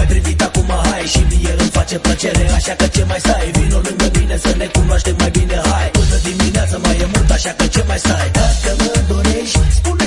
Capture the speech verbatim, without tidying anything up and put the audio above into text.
mai privit acum, hai, și mie îmi face plăcere, așa că ce mai stai? Vino lângă mine să ne cunoaștem mai bine, hai. Până dimineața mai e mult, așa că ce mai stai? Dacă mă dorești, spune